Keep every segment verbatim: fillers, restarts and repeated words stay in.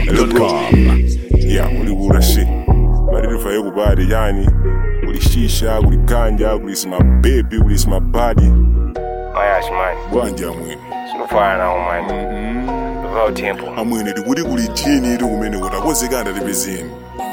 Zedwap dot com. Yeah, uli kula shit. Marifa yoku body yani. Uli shisha, uli ganja, uli sima baby, uli sima body. Mayash man. Gwanja mwini. Sinofana now man. Mhm. Without tempo. Amwini dikuli kuli jini idu kumene kuta kose ganda libezini.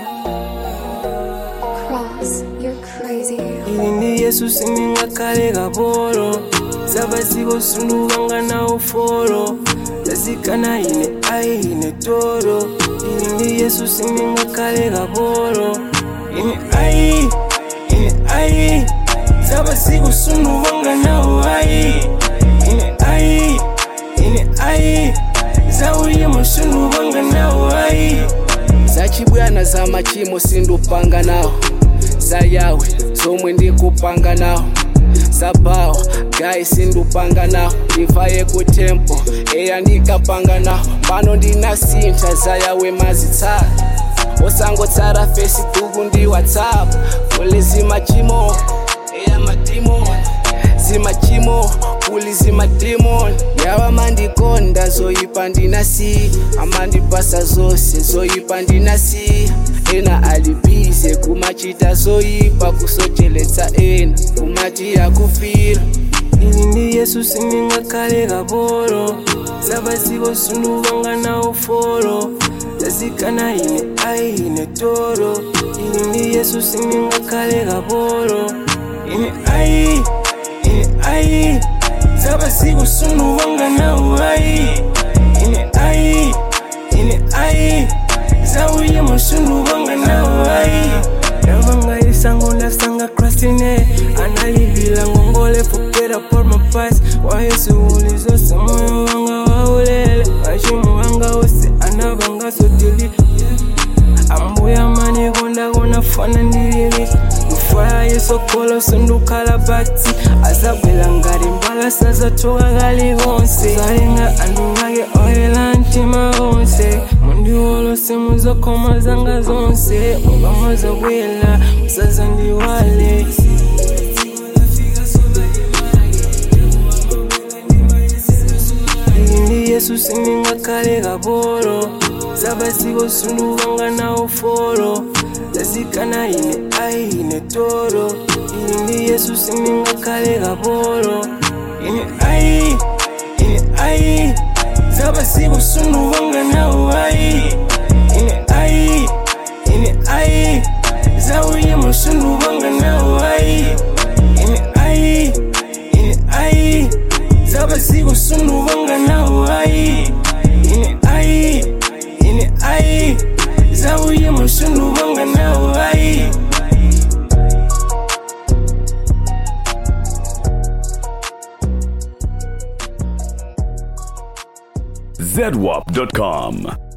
Cross, you're crazy. Ilindi Yesu sininga kale gaboro. Zabasigo sunu wanga na uforo. Yazikana ine ai ine toro. Ilindi Yesu sininga kale gaboro. Ine ai, ine ai. Zabasigo sunu wanga na uai. Ine ai, ine ai. Zawiye musunu wanga na uai. Zachibwana za machimo sindupanga nao. Zayawe zomwe ndikupanga nao. Zabao guys sindupanga nao. Ndivaye ku tempo eya ndikapanga nao. Pano ndinasinta zayawe mazitsala. Osangotsara Facebook ndi WhatsApp. Kule zimachimo eya madimon. Zimachimo kuli zimademon. Yawa mandikonda zoyipa ndinasi. Amandipasa zose zoyipa ndinasi. Ena alibize kumachita zoyipa kusocheletsa ena kumati yakufira. Ilindi Yesu sininga kale gaboro. Zabasigo sunu wanga na uforo. Yazikana ine ai ine toro. Ilindi Yesu sininga kale gaboro. Ine ai, ine ai. Zabasigo sunu wanga na uai. Ine ai, ine ai. Zawiye musunu wanga na uai. Yamanga isango ndasanga krasine. Analibila ngongole forget about my past. Wahesu ulizose moyo wanga waulele. Washimu wanga ose anabanga sotili. Ambuya mani gonda gona fana ndilili. Ufaya yeso kolo sundu kalabati. Azabela ngari mbala saza toga gali honse. Zaringa andungage oila ntima honse. Mundi wolo semuzo koma zanga zonse. Mugama za wela usaza ndi wale. Ilindi Yesu sininga kale gaboro. Zabasigo sunu wanga na uforo. Yazikana ine ai ine toro. Ilindi Yesu sininga kale gaboro. Ine ai, ine ai. Zabasigo sunu wanga na uai. Ine ai, ine ai. Zawiye musunu wanga na uai. Ine ai, ine ai. Zabasigo sunu wanga na uai. Ine ai, ine ai. Zawiye musunu wanga na uai. Zedwap dot com.